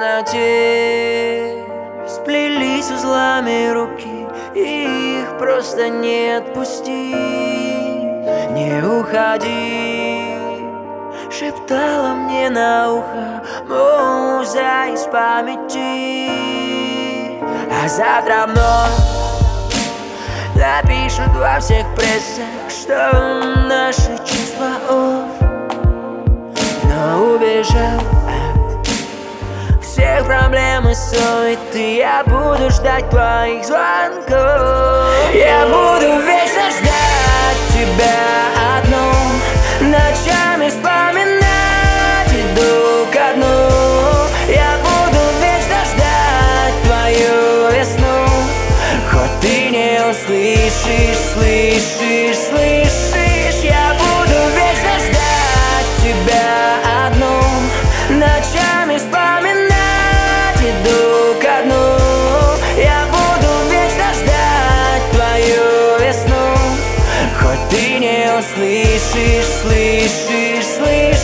темноте сплелись узлами руки, и их просто не отпусти. Не уходи, шептала мне на ухо муза из памяти. А завтра вновь напишут во всех прессах, что наши чувства но убежал от всех проблем и суеты. Я буду ждать твоих звонков. Я буду вечно ждать тебя одну, ночами вспоминать, иду ко дну. Я буду вечно ждать твою весну, хоть ты не услышишь, слышишь. Я буду вечно ждать тебя одну, ночами вспоминать, иду ко дну. Я буду вечно ждать твою весну, хоть ты не услышишь, слышишь.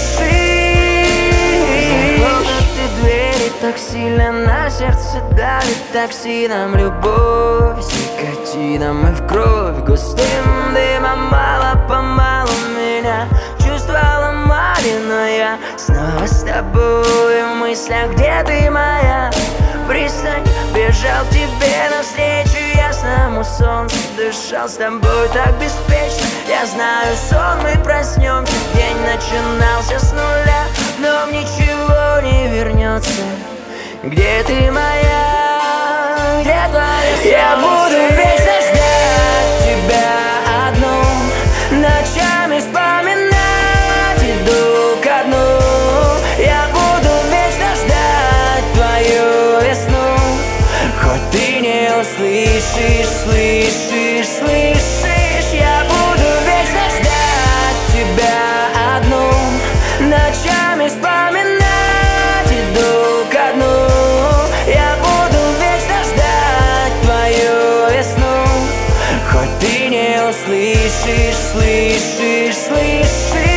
Захлопнуты двери так сильно, на сердце давит токсином любовь с никотином и в кровь густым дымом. Мало-помалу меня чувства ломали, но я снова с тобой в мыслях. Где ты, моя пристань? Бежал тебе навстречу ясному солнцу, дышал с тобой так беспечно. Я знаю, сон мы проснемся, день начинался с нуля, но ничего не вернется. Где ты, моя, где твоя солнце? Я буду вечно ждать тебя одну, ночами вспоминать, иду ко дну. Я буду вечно ждать твою весну, хоть ты не услышишь, слышишь. Я буду вечно ждать тебя одну, ночами вспоминать, иду ко дну. Я буду вечно ждать твою весну, хоть ты не услышишь, слышишь.